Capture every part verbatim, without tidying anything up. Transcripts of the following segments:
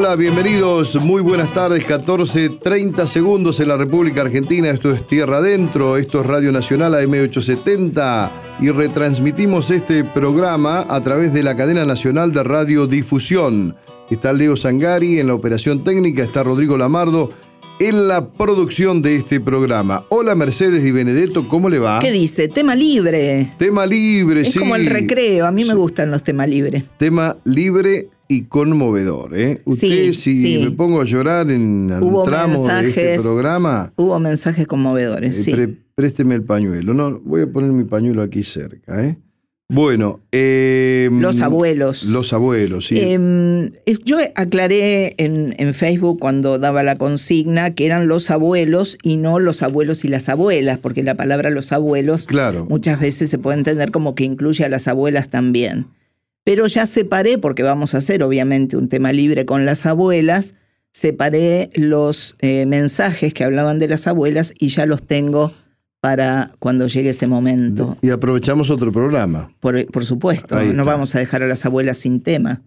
Hola, bienvenidos, muy buenas tardes, catorce treinta segundos en la República Argentina, esto es Tierra Adentro, esto es Radio Nacional A M ochocientos setenta y retransmitimos este programa a través de la cadena nacional de radiodifusión. Está Leo Zangari en la operación técnica, está Rodrigo Lamardo en la producción de este programa. Hola Mercedes Di Benedetto, ¿cómo le va? ¿Qué dice? Tema libre. Tema libre, es sí. Es como el recreo, a mí me sí. gustan los temas libres. Tema libre y conmovedor, ¿eh? Usted, Sí, si sí. me pongo a llorar en algún Hubo tramo mensajes, de este programa... Hubo mensajes conmovedores, eh, sí. Pre présteme el pañuelo. No, voy a poner mi pañuelo aquí cerca, ¿eh? Bueno, eh, los abuelos. Los abuelos, sí. Eh, yo aclaré en, en Facebook cuando daba la consigna que eran los abuelos y no los abuelos y las abuelas, porque la palabra los abuelos claro. muchas veces se puede entender como que incluye a las abuelas también. Pero ya separé, porque vamos a hacer obviamente un tema libre con las abuelas, separé los eh, mensajes que hablaban de las abuelas y ya los tengo para cuando llegue ese momento. Y aprovechamos otro programa. Por, por supuesto, Ahí no está. vamos a dejar a las abuelas sin tema.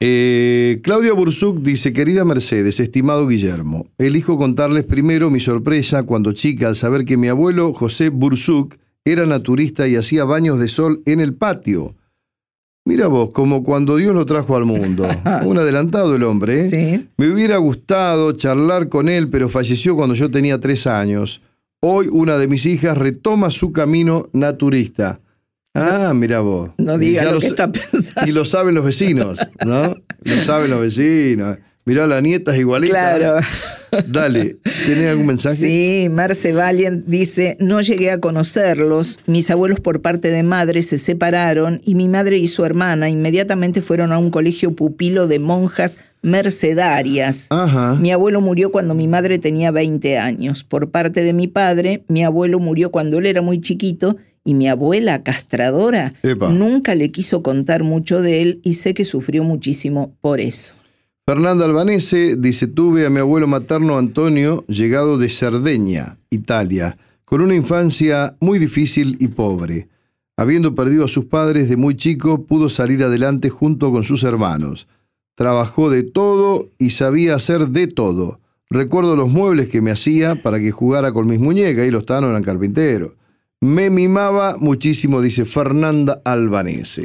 Eh, Claudia Bursuc dice: querida Mercedes, estimado Guillermo, elijo contarles primero mi sorpresa cuando chica al saber que mi abuelo José Bursuc era naturista y hacía baños de sol en el patio. Mira vos, como cuando Dios lo trajo al mundo. Un adelantado el hombre, ¿eh? Sí. Me hubiera gustado charlar con él, pero falleció cuando yo tenía tres años. Hoy una de mis hijas retoma su camino naturista. Ah, mira vos. No diga lo lo que está pensando. Y lo saben los vecinos, ¿no? Lo saben los vecinos. Mirá, la nieta es igualita. Claro. Dale, ¿tenés algún mensaje? Sí, Marce Valiant dice: no llegué a conocerlos, mis abuelos por parte de madre se separaron y mi madre y su hermana inmediatamente fueron a un colegio pupilo de monjas mercedarias. Ajá. Mi abuelo murió cuando mi madre tenía veinte años. Por parte de mi padre, mi abuelo murió cuando él era muy chiquito y mi abuela castradora Epa. nunca le quiso contar mucho de él y sé que sufrió muchísimo por eso. Fernanda Albanese dice: tuve a mi abuelo materno Antonio, llegado de Cerdeña, Italia, con una infancia muy difícil y pobre. Habiendo perdido a sus padres de muy chico, pudo salir adelante junto con sus hermanos. Trabajó de todo y sabía hacer de todo. Recuerdo los muebles que me hacía para que jugara con mis muñecas, y los tanos eran carpinteros. Me mimaba muchísimo, dice Fernanda Albanese.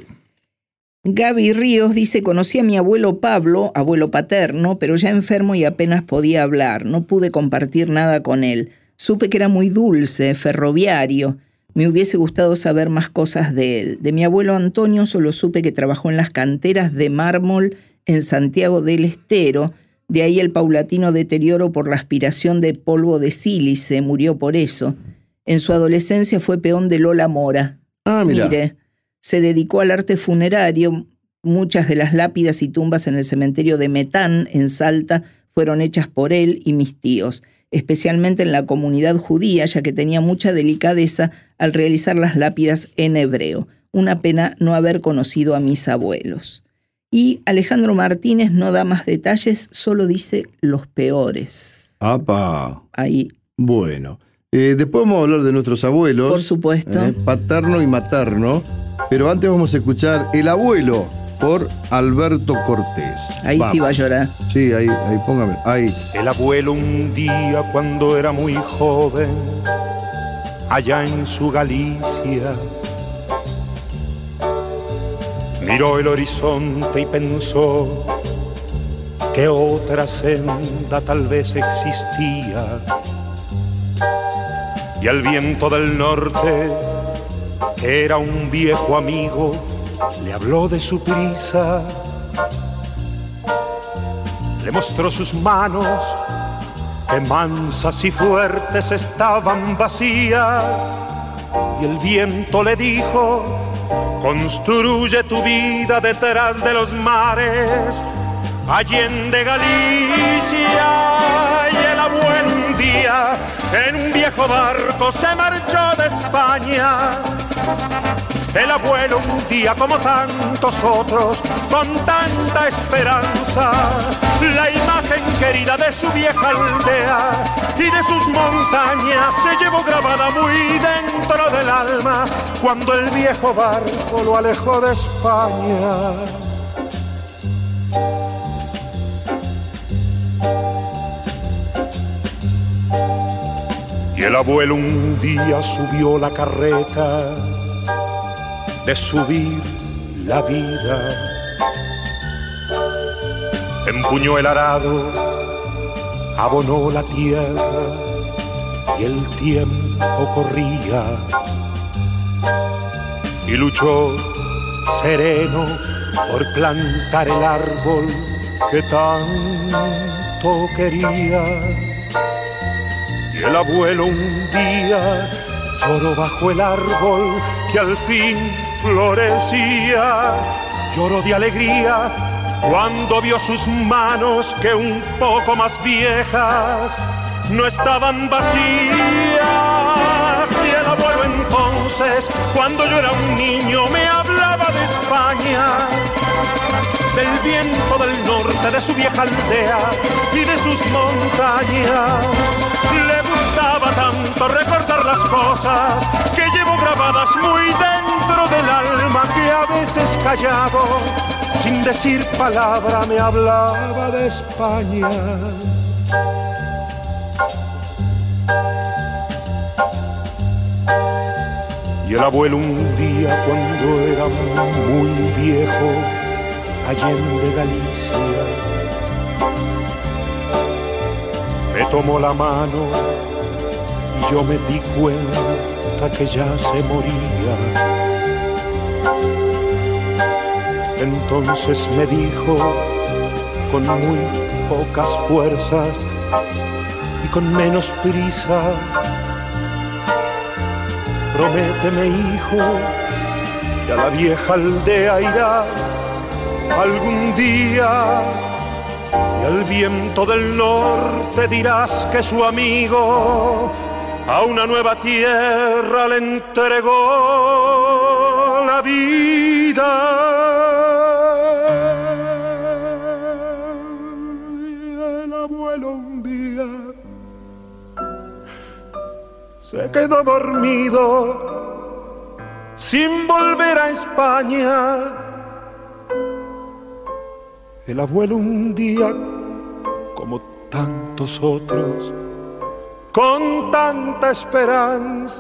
Gaby Ríos dice: conocí a mi abuelo Pablo, abuelo paterno, pero ya enfermo y apenas podía hablar. No pude compartir nada con él. Supe que era muy dulce, ferroviario. Me hubiese gustado saber más cosas de él. De mi abuelo Antonio solo supe que trabajó en las canteras de mármol en Santiago del Estero. De ahí el paulatino deterioro por la aspiración de polvo de sílice. Murió por eso. En su adolescencia fue peón de Lola Mora. Ah, mira. Mire. Se dedicó al arte funerario. Muchas de las lápidas y tumbas en el cementerio de Metán, en Salta, fueron hechas por él y mis tíos, especialmente en la comunidad judía, ya que tenía mucha delicadeza al realizar las lápidas en hebreo. Una pena no haber conocido a mis abuelos. Y Alejandro Martínez no da más detalles, solo dice los peores. ¡Apa! Ahí. Bueno, eh, después vamos a hablar de nuestros abuelos. Por supuesto. Eh, paterno y materno. Pero antes vamos a escuchar El abuelo por Alberto Cortés. Ahí Vamos. sí va a llorar. Sí, ahí, ahí, póngame. Ahí. El abuelo un día cuando era muy joven, allá en su Galicia, miró el horizonte y pensó que otra senda tal vez existía. Y al viento del norte, que era un viejo amigo, le habló de su prisa. Le mostró sus manos, que mansas y fuertes estaban vacías. Y el viento le dijo: construye tu vida detrás de los mares, allende Galicia. Y el abuelo un día en un viejo barco se marchó de España. El abuelo un día, como tantos otros, con tanta esperanza, la imagen querida de su vieja aldea y de sus montañas se llevó grabada muy dentro del alma cuando el viejo barco lo alejó de España. el abuelo un día subió la carreta de subir la vida. Empuñó el arado, abonó la tierra y el tiempo corría. Y luchó sereno por plantar el árbol que tanto quería. Y el abuelo un día lloró bajo el árbol que al fin florecía. Lloró de alegría cuando vio sus manos que un poco más viejas no estaban vacías. Y el abuelo entonces, cuando yo era un niño, me hablaba de España, del viento del norte, de su vieja aldea y de sus montañas. Le gustaba tanto recordar las cosas que llevo grabadas muy dentro del alma, que a veces callado, sin decir palabra, me hablaba de España. Y el abuelo un día, cuando era muy viejo, allende Galicia, me tomó la mano y yo me di cuenta que ya se moría. Entonces me dijo con muy pocas fuerzas y con menos prisa: prométeme, hijo, que a la vieja aldea irás algún día, y al viento del norte dirás que su amigo a una nueva tierra le entregó la vida. Y el abuelo un día se quedó dormido sin volver a España. El abuelo un día, como tantos otros, con tanta esperanza.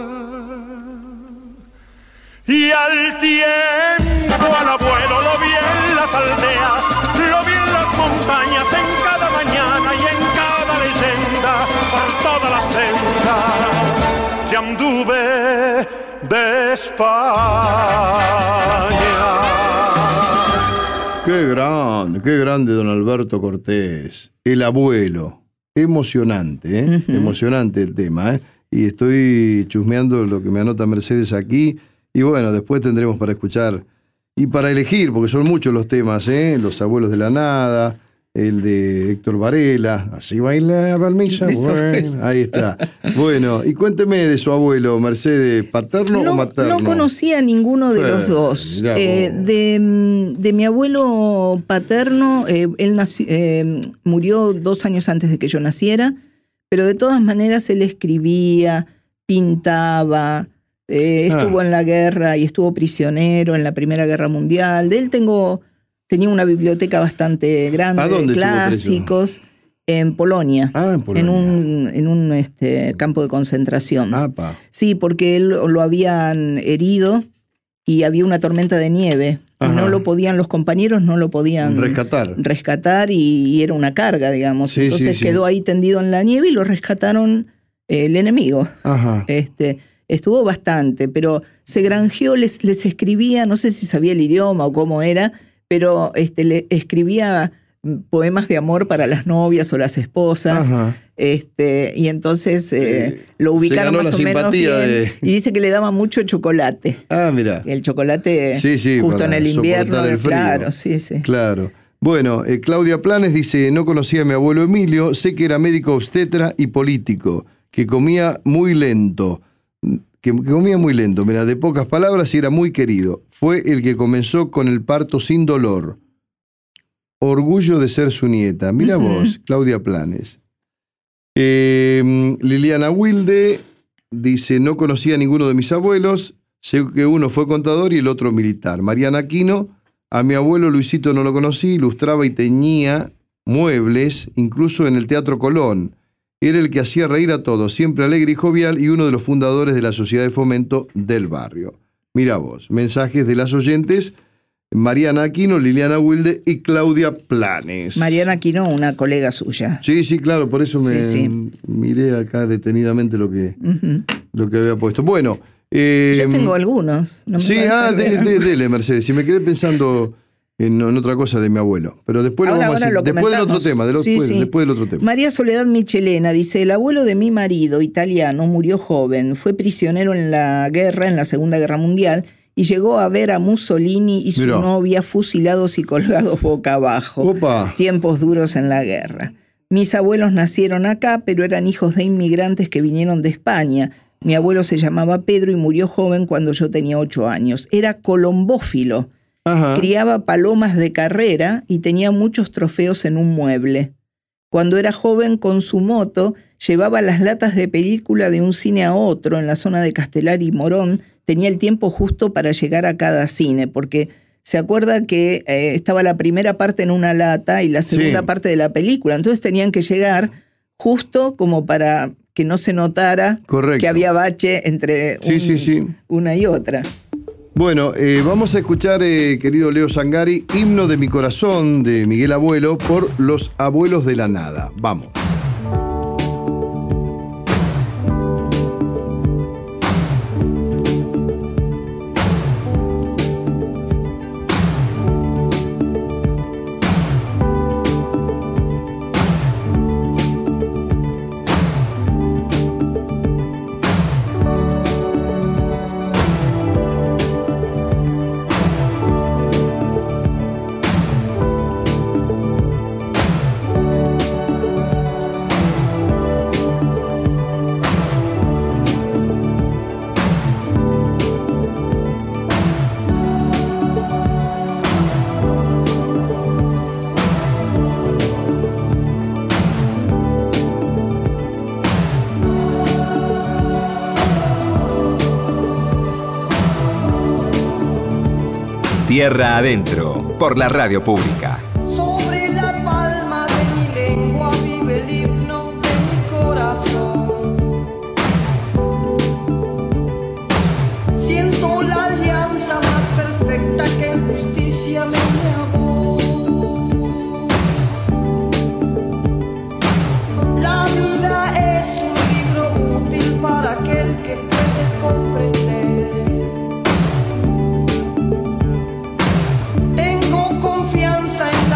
Y al tiempo al abuelo lo vi en las aldeas, lo vi en las montañas, en cada mañana y en cada leyenda, por todas las sendas que anduve de España. Qué grande, qué grande don Alberto Cortés. El abuelo. Emocionante, ¿eh? Uh-huh. Emocionante el tema, ¿eh? Y estoy chusmeando lo que me anota Mercedes aquí. Y bueno, después tendremos para escuchar y para elegir, porque son muchos los temas, ¿eh? Los abuelos de la nada, el de Héctor Varela, así baila Balmilla. Bueno, ahí está. Bueno, y cuénteme de su abuelo, Mercedes, ¿paterno no, o materno? No conocía a ninguno de eh, los dos. Eh, de, de mi abuelo paterno, eh, él nació, eh, murió dos años antes de que yo naciera, pero de todas maneras él escribía, pintaba, eh, estuvo ah. en la guerra y estuvo prisionero en la Primera Guerra Mundial. De él tengo... Tenía una biblioteca bastante grande de clásicos en Polonia, ah, en Polonia, en un, en un este, campo de concentración. Apa. Sí, porque él lo habían herido y había una tormenta de nieve. Ajá. Y no lo podían, los compañeros no lo podían rescatar, rescatar y, y era una carga, digamos. Sí, Entonces sí, quedó sí. ahí tendido en la nieve y lo rescataron eh, el enemigo. Ajá. Este, estuvo bastante, pero se granjeó, les, les escribía, no sé si sabía el idioma o cómo era, pero este, le escribía poemas de amor para las novias o las esposas. Ajá. Este, y entonces eh, eh, lo ubicaron más o menos bien. De... Y dice que le daba mucho chocolate. Ah, mira. El chocolate sí, sí, justo en el invierno. El frío. Claro, sí, sí. Claro. Bueno, eh, Claudia Planes dice: no conocía a mi abuelo Emilio, sé que era médico obstetra y político, que comía muy lento. Que comía muy lento, mira, de pocas palabras, y era muy querido. Fue el que comenzó con el parto sin dolor. Orgullo de ser su nieta. Mira uh-huh. vos, Claudia Planes. Eh, Liliana Wilde dice: no conocía a ninguno de mis abuelos, sé que uno fue contador y el otro militar. Mariana Aquino: a mi abuelo Luisito no lo conocí, ilustraba y teñía muebles, incluso en el Teatro Colón. Era el que hacía reír a todos, siempre alegre y jovial, y uno de los fundadores de la Sociedad de Fomento del Barrio. Mirá vos, mensajes de las oyentes Mariana Aquino, Liliana Wilde y Claudia Planes. Mariana Aquino, una colega suya. Sí, sí, claro, por eso me sí, sí. miré acá detenidamente lo que, uh-huh. lo que había puesto. Bueno. Eh, Yo tengo algunos. No sí, ah, de, de, dele, Mercedes. Si me quedé pensando en, en otra cosa de mi abuelo. Pero después ahora, lo vamos a decir. Después del otro tema. De lo, sí, después, sí. después del otro tema. María Soledad Michelena dice: el abuelo de mi marido, italiano, murió joven. Fue prisionero en la guerra, en la Segunda Guerra Mundial, y llegó a ver a Mussolini y su Mirá. novia fusilados y colgados boca abajo. Opa. Tiempos duros en la guerra. Mis abuelos nacieron acá, pero eran hijos de inmigrantes que vinieron de España. Mi abuelo se llamaba Pedro y murió joven cuando yo tenía ocho años. Era colombófilo. Ajá. Criaba palomas de carrera y tenía muchos trofeos en un mueble. Cuando era joven, con su moto, llevaba las latas de película de un cine a otro en la zona de Castelar y Morón. Tenía el tiempo justo para llegar a cada cine, porque se acuerda que eh, estaba la primera parte en una lata y la segunda sí. parte de la película. Entonces tenían que llegar justo como para que no se notara Correcto. que había bache entre sí, un, sí, sí. una y otra. Bueno, eh, vamos a escuchar, eh, querido Leo Zangari, Himno de mi corazón de Miguel Abuelo por Los Abuelos de la Nada. Vamos. Tierra Adentro, por la radio pública. Sobre la palma de mi lengua vive el himno de mi corazón. Siento la alianza más perfecta que en justicia me une a vos. La vida es un libro útil para aquel que puede comprender. Confianza en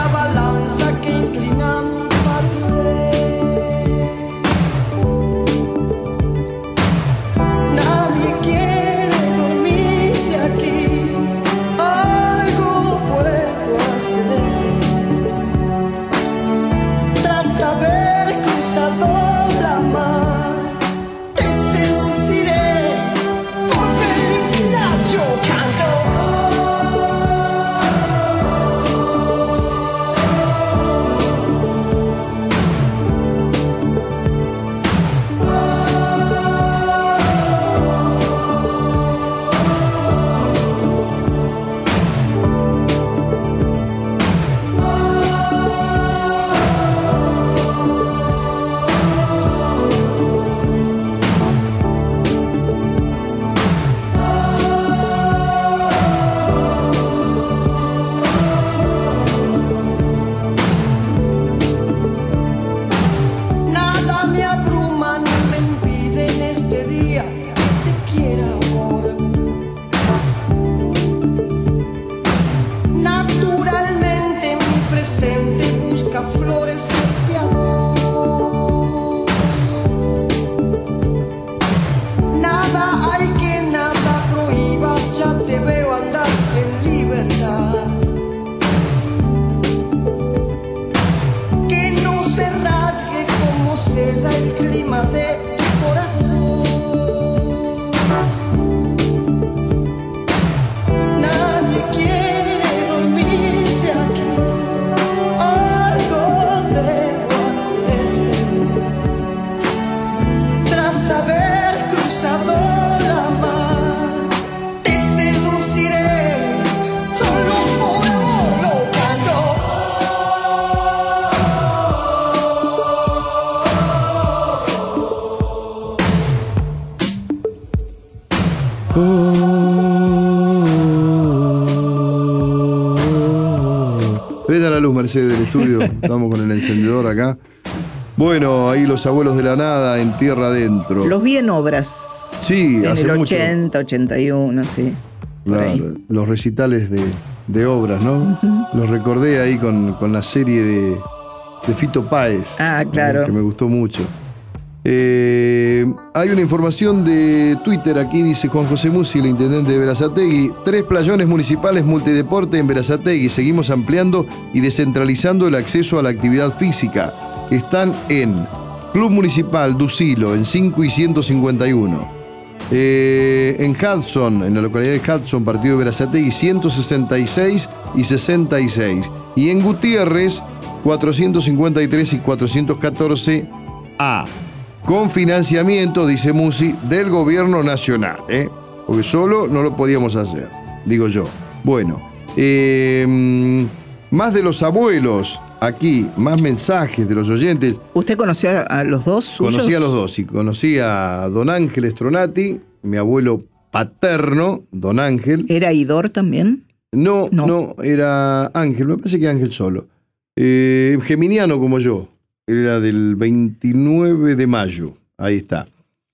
Prenda la luz, Mercedes, del estudio. Estamos con el encendedor acá. Bueno, ahí los abuelos de la nada en tierra adentro. Los vi en obras. Sí, en hace el mucho. ochenta, ochenta y uno, sí. Claro, los recitales de, de obras, ¿no? Uh-huh. Los recordé ahí con, con la serie de, de Fito Páez. Ah, claro. Que me gustó mucho. Eh, hay una información de Twitter aquí, dice Juan José Musi, el intendente de Berazategui. Tres playones municipales multideporte en Berazategui. Seguimos ampliando y descentralizando el acceso a la actividad física. Están en Club Municipal Ducilo, en cinco y ciento cincuenta y uno. Eh, en Hudson, en la localidad de Hudson, partido de Berazategui, ciento sesenta y seis y sesenta y seis. Y en Gutiérrez, cuatrocientos cincuenta y tres y cuatrocientos catorce A. Con financiamiento, dice Musi, del gobierno nacional, ¿eh? Porque solo no lo podíamos hacer, digo yo. Bueno, eh, más de los abuelos, aquí, más mensajes de los oyentes. ¿Usted conoció a los dos suyos? Conocí a los dos, sí. Conocí a don Ángel Stronati, mi abuelo paterno, don Ángel. ¿Era Idor también? No, no, no era Ángel, me parece que Ángel solo. Eh, geminiano como yo. Era del veintinueve de mayo, ahí está.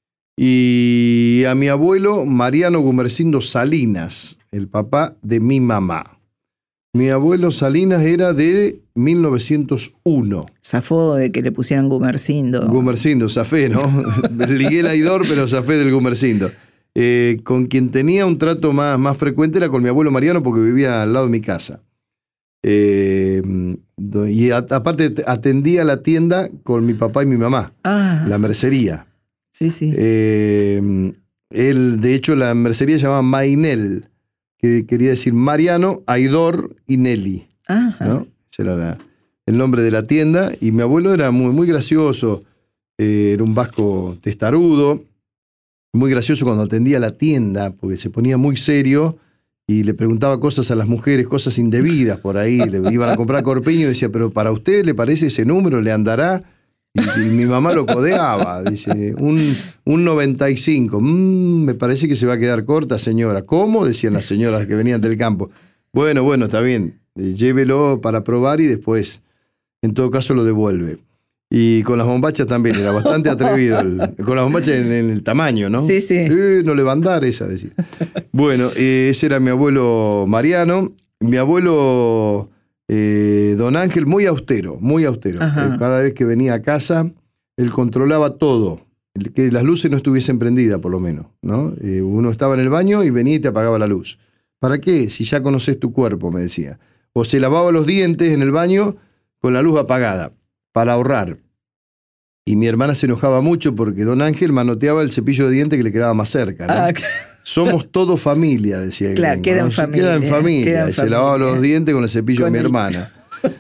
Y a mi abuelo Mariano Gumersindo Salinas, el papá de mi mamá. Mi abuelo Salinas era de mil novecientos uno. Zafó de que le pusieran Gumersindo. Gumersindo, zafé, ¿no? Ligué el Aidor, pero zafé del Gumersindo. Eh, con quien tenía un trato más, más frecuente era con mi abuelo Mariano, porque vivía al lado de mi casa. Eh, y a, aparte atendía la tienda con mi papá y mi mamá, ah, la mercería. Sí, sí. Eh, él, de hecho, la mercería se llamaba Mainel, que quería decir Mariano, Aidor y Nelly. Ajá. ¿No? Ese era la, el nombre de la tienda. Y mi abuelo era muy, muy gracioso, eh, era un vasco testarudo, muy gracioso cuando atendía la tienda, porque se ponía muy serio. Y le preguntaba cosas a las mujeres, cosas indebidas por ahí. Le iban a comprar corpiño y decía, pero ¿para usted le parece ese número? ¿Le andará? Y, y mi mamá lo codeaba. Dice, un, un noventa y cinco. Mm, me parece que se va a quedar corta, señora. ¿Cómo? Decían las señoras que venían del campo. Bueno, bueno, está bien. Llévelo para probar y después, en todo caso, lo devuelve. Y con las bombachas también, era bastante atrevido. El, con las bombachas en, en el tamaño, ¿no? Sí, sí. Eh, no le va a andar esa, decía. Bueno, eh, ese era mi abuelo Mariano. Mi abuelo eh, don Ángel, muy austero, muy austero. Eh, cada vez que venía a casa, él controlaba todo. Que las luces no estuviesen prendidas, por lo menos, ¿no? Eh, uno estaba en el baño y venía y te apagaba la luz. ¿Para qué? Si ya conoces tu cuerpo, me decía. O se lavaba los dientes en el baño con la luz apagada, para ahorrar. Y mi hermana se enojaba mucho porque don Ángel manoteaba el cepillo de dientes que le quedaba más cerca, ¿no? Ah, Somos todo familia, decía. Claro, gringo, queda, ¿no? en familia, queda en familia. Queda en y familia. Se lavaba los dientes con el cepillo con de mi el... hermana.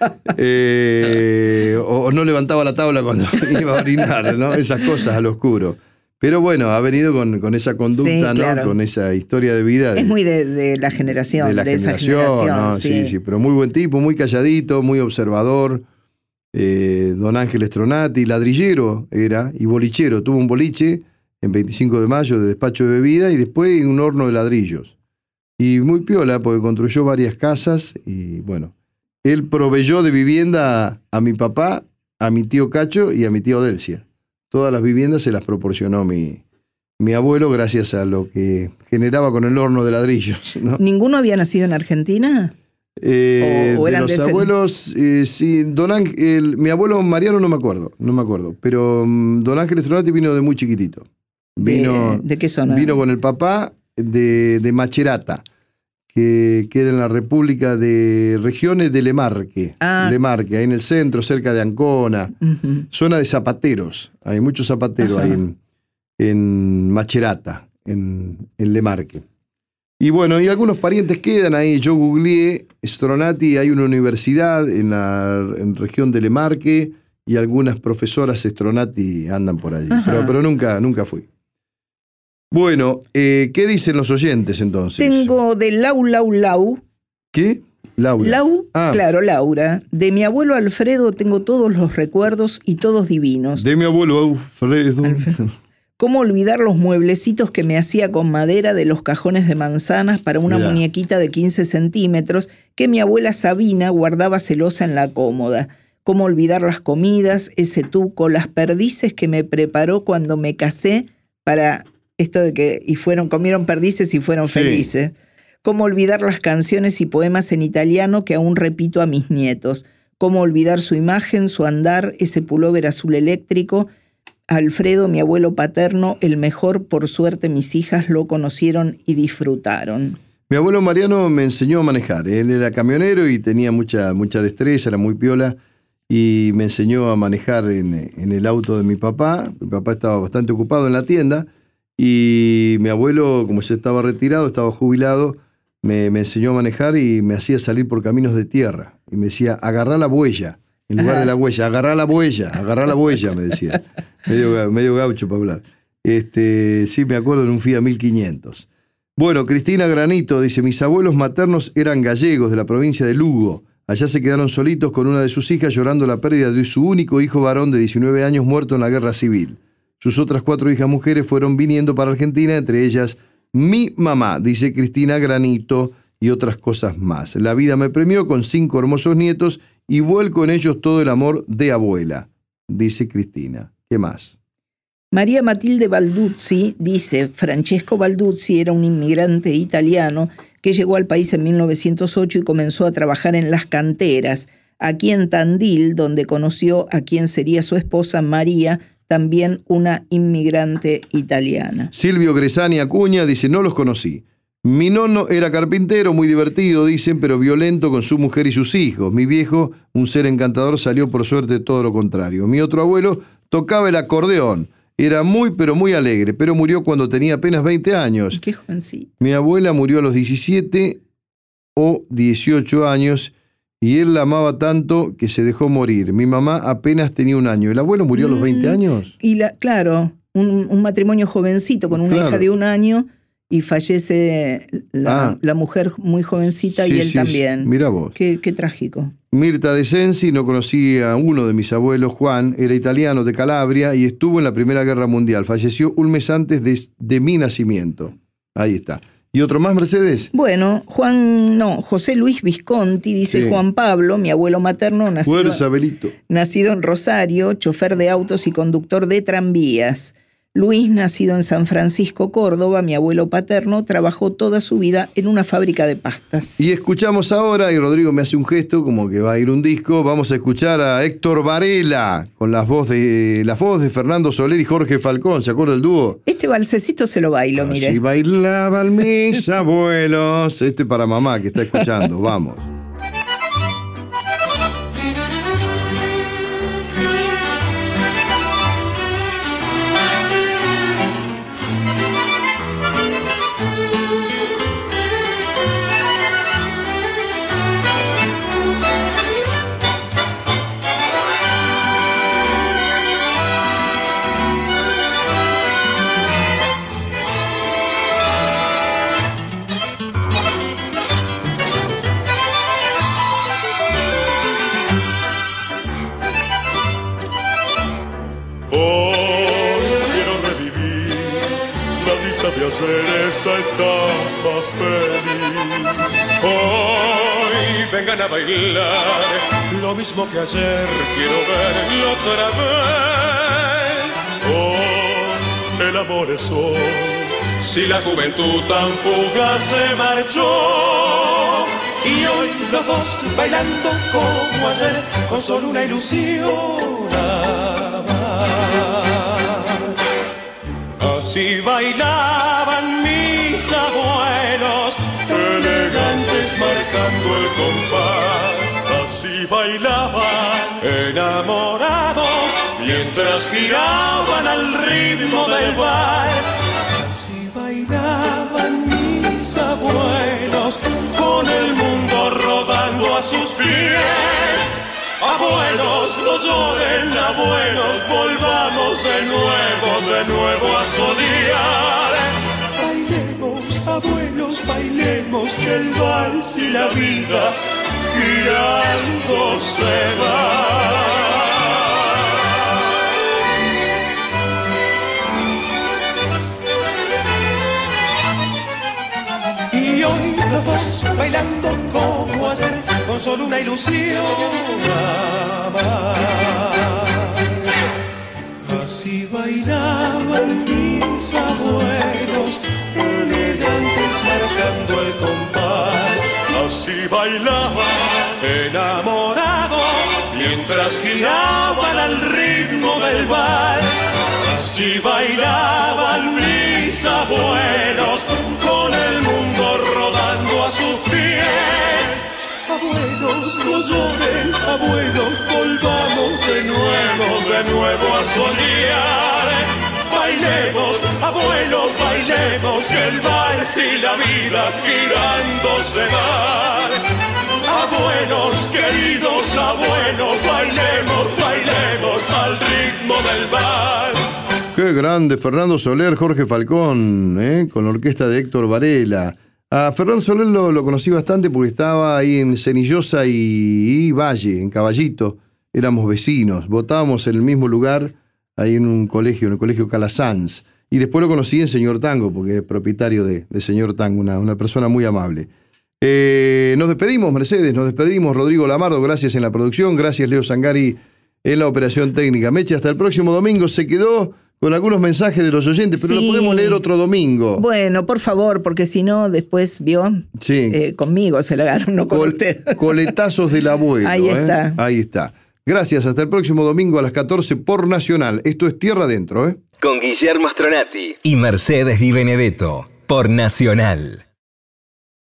eh, o, o no levantaba la tabla cuando iba a orinar, ¿no? Esas cosas al oscuro. Pero bueno, ha venido con, con esa conducta, sí, claro, ¿no? Con esa historia de vida. De, es muy de, de la generación, de, la de generación, esa generación. ¿no? Sí. sí, sí, pero muy buen tipo, muy calladito, muy observador. Eh, don Ángel Stronati, ladrillero era, y bolichero. Tuvo un boliche en veinticinco de mayo de despacho de bebida y después un horno de ladrillos. Y muy piola, porque construyó varias casas y bueno, él proveyó de vivienda a, a mi papá, a mi tío Cacho y a mi tío Delcia. Todas las viviendas se las proporcionó mi, mi abuelo gracias a lo que generaba con el horno de ladrillos, ¿no? ¿Ninguno había nacido en Argentina? Eh, ¿O, o de los de abuelos, eh, sí, don Ángel, mi abuelo Mariano no me acuerdo, no me acuerdo, pero um, don Ángel Stronati vino de muy chiquitito. Vino, ¿De, ¿de qué zona? Vino con el papá de, de Macherata, que queda en la República de Regiones de Lemarque. Ah. Lemarque, ahí en el centro, cerca de Ancona. Uh-huh. Zona de zapateros. Hay muchos zapateros. Ajá. Ahí en, en Macherata, en, en Lemarque. Y bueno, y algunos parientes quedan ahí. Yo googleé Stronati, hay una universidad en la en región de Lemarque y algunas profesoras Stronati andan por allí. Pero, pero nunca, nunca fui. Bueno, eh, ¿qué dicen los oyentes entonces? Tengo de Lau Lau Lau. ¿Qué? Laura. Lau, ah. Claro, Laura. De mi abuelo Alfredo tengo todos los recuerdos y todos divinos. De mi abuelo Alfredo. Alfredo. ¿Cómo olvidar los mueblecitos que me hacía con madera de los cajones de manzanas para una Mirá. muñequita de quince centímetros que mi abuela Sabina guardaba celosa en la cómoda? ¿Cómo olvidar las comidas, ese tuco, las perdices que me preparó cuando me casé para esto de que y fueron, comieron perdices y fueron Sí. felices? ¿Cómo olvidar las canciones y poemas en italiano que aún repito a mis nietos? ¿Cómo olvidar su imagen, su andar, ese pullover azul eléctrico? Alfredo, mi abuelo paterno, el mejor, por suerte mis hijas lo conocieron y disfrutaron. Mi abuelo Mariano me enseñó a manejar. Él era camionero y tenía mucha, mucha destreza, era muy piola, y me enseñó a manejar en, en el auto de mi papá. Mi papá estaba bastante ocupado en la tienda y mi abuelo, como ya estaba retirado, estaba jubilado, me, me enseñó a manejar y me hacía salir por caminos de tierra. Y me decía, agarrá la huella, en lugar Ajá. de la huella, agarrá la huella, agarrá la huella, me decía. Medio, medio gaucho para hablar. Este, sí, me acuerdo en un Fiat mil quinientos. Bueno, Cristina Granito dice, mis abuelos maternos eran gallegos de la provincia de Lugo. Allá se quedaron solitos con una de sus hijas llorando la pérdida de su único hijo varón de diecinueve años muerto en la guerra civil. Sus otras cuatro hijas mujeres fueron viniendo para Argentina, entre ellas mi mamá, dice Cristina Granito, y otras cosas más. La vida me premió con cinco hermosos nietos y vuelco en ellos todo el amor de abuela, dice Cristina. ¿Qué más? María Matilde Balduzzi dice, Francesco Balduzzi era un inmigrante italiano que llegó al país en mil novecientos ocho y comenzó a trabajar en las canteras, aquí en Tandil, donde conoció a quien sería su esposa María, también una inmigrante italiana. Silvio Gresani Acuña dice, no los conocí. Mi nono era carpintero, muy divertido, dicen, pero violento con su mujer y sus hijos. Mi viejo, un ser encantador, salió por suerte todo lo contrario. Mi otro abuelo tocaba el acordeón. Era muy, pero muy alegre, pero murió cuando tenía apenas veinte años. Qué jovencito. Mi abuela murió a los diecisiete o dieciocho años y él la amaba tanto que se dejó morir. Mi mamá apenas tenía un año. ¿El abuelo murió a los veinte años? Y la, claro, un, un matrimonio jovencito con una Claro. hija de un año y fallece la, Ah. la mujer muy jovencita Sí, y él sí, sí. también. Mirá vos. Qué, qué trágico. Mirta de Sensi, no conocía a uno de mis abuelos, Juan, era italiano de Calabria y estuvo en la Primera Guerra Mundial. Falleció un mes antes de, de mi nacimiento. Ahí está. ¿Y otro más, Mercedes? Bueno, Juan, no, José Luis Visconti, dice Sí. Juan Pablo, mi abuelo materno, nacido, Fuerza, Belito. nacido en Rosario, chofer de autos y conductor de tranvías. Luis, nacido en San Francisco, Córdoba, mi abuelo paterno, trabajó toda su vida en una fábrica de pastas. Y escuchamos ahora, y Rodrigo me hace un gesto como que va a ir un disco, vamos a escuchar a Héctor Varela con las voz de, la voz de Fernando Soler y Jorge Falcón, ¿se acuerda el dúo? Este balsecito se lo bailo, mire. Así bailaban mis abuelos. Este para mamá que está escuchando, vamos. Hacer esa etapa feliz. Hoy vengan a bailar lo mismo que ayer, quiero verlo otra vez. Oh, el amor es hoy, si la juventud tan fugaz se marchó. Y hoy los dos bailando como ayer, con solo una ilusión. Así bailaban mis abuelos, elegantes marcando el compás. Así bailaban, enamorados, mientras giraban al ritmo del vals. Así bailaban mis abuelos, con el mundo rodando a sus pies. Abuelos, no lloren, abuelos, volvamos de nuevo, de nuevo a soñar. Bailemos, abuelos, bailemos, que el vals y la vida girando se va. solo una ilusión. Así bailaban mis abuelos, elegantes marcando el compás. Así bailaban enamorados, mientras giraban al ritmo del vals. Así bailaban mis abuelos, con el mundo rodando a sus pies. Abuelos, no lloren, abuelos, volvamos de nuevo, de nuevo a soñar. Bailemos, abuelos, bailemos, que el vals y la vida girando se van. Abuelos, queridos abuelos, bailemos, bailemos al ritmo del vals. Qué grande, Fernando Soler, Jorge Falcón, ¿eh? Con la orquesta de Héctor Varela. A Fernando Soler lo, lo conocí bastante porque estaba ahí en Cenillosa y, y Valle, en Caballito. Éramos vecinos, votábamos en el mismo lugar, ahí en un colegio, en el colegio Calasanz. Y después lo conocí en Señor Tango, porque es propietario de, de Señor Tango, una, una persona muy amable. Eh, nos despedimos, Mercedes, nos despedimos. Rodrigo Lamardo, gracias en la producción, gracias Leo Sangari en la operación técnica. Meche, hasta el próximo domingo. Se quedó con algunos mensajes de los oyentes, pero sí, lo podemos leer otro domingo. Bueno, por favor, porque si no, después, ¿vio? Sí. Eh, conmigo se la agarran, no con Col- usted. Coletazos del abuelo. Ahí está. ¿eh? Ahí está. Gracias, hasta el próximo domingo a las catorce por Nacional. Esto es Tierra Adentro, ¿eh? Con Guillermo Stronati y Mercedes Di Benedetto por Nacional.